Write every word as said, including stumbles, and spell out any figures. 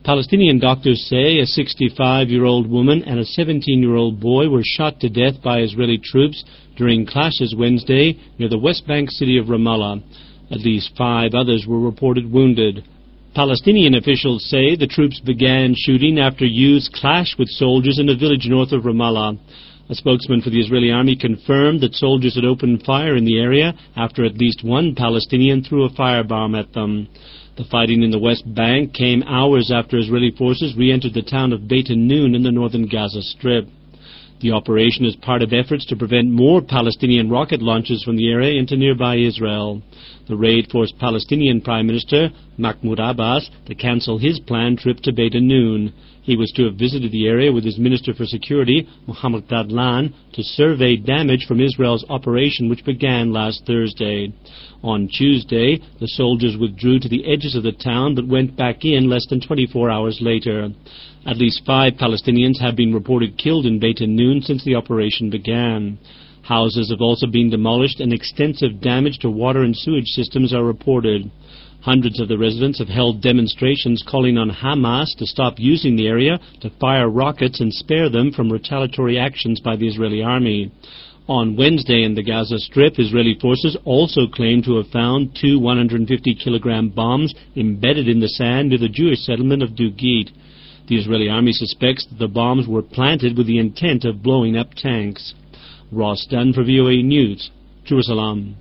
Palestinian doctors say a sixty-five-year-old woman and a seventeen-year-old boy were shot to death by Israeli troops during clashes Wednesday near the West Bank city of Ramallah. At least five others were reported wounded. Palestinian officials say the troops began shooting after youths clashed with soldiers in a village north of Ramallah. A spokesman for the Israeli army confirmed that soldiers had opened fire in the area after at least one Palestinian threw a firebomb at them. The fighting in the West Bank came hours after Israeli forces re-entered the town of Beit Hanun in the northern Gaza Strip. The operation is part of efforts to prevent more Palestinian rocket launches from the area into nearby Israel. The raid forced Palestinian Prime Minister Mahmoud Abbas to cancel his planned trip to Beit Hanun. He was to have visited the area with his Minister for Security, Mohammed Dadlan, to survey damage from Israel's operation, which began last Thursday. On Tuesday, the soldiers withdrew to the edges of the town but went back in less than twenty-four hours later. At least five Palestinians have been reported killed in Beit Hanun since the operation began. Houses have also been demolished and extensive damage to water and sewage systems are reported. Hundreds of the residents have held demonstrations calling on Hamas to stop using the area to fire rockets and spare them from retaliatory actions by the Israeli army. On Wednesday in the Gaza Strip, Israeli forces also claimed to have found two one hundred fifty kilogram bombs embedded in the sand near the Jewish settlement of Dugit. The Israeli army suspects that the bombs were planted with the intent of blowing up tanks. Ross Dunn for V O A News, Jerusalem.